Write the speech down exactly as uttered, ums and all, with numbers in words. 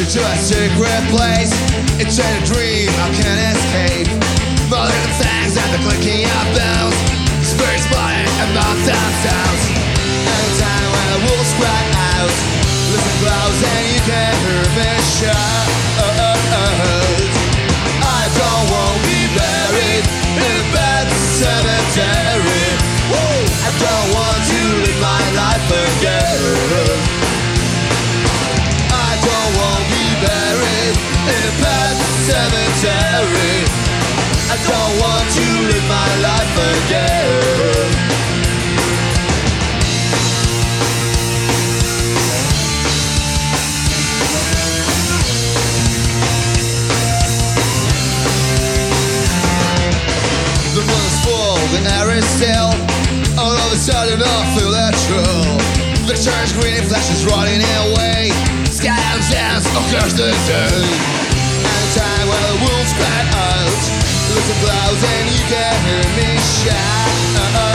you to a secret place. It's a dream I can't escape. More than the fangs and the clicking of bones, spirits blooded and mountain sounds. At a time when the wolves cry out, listen close and you can hear me shout. I don't want to be buried in a bad cemetery. I don't want to live my life again. I don't want to be buried in a bad cemetery. I don't want to live my life again. The moon is full, the air is still. All of a sudden I feel that chill. The church green flashes running away. Sky and dance across the day. At a time when the wolves cry out, listen close and you can hear me shout.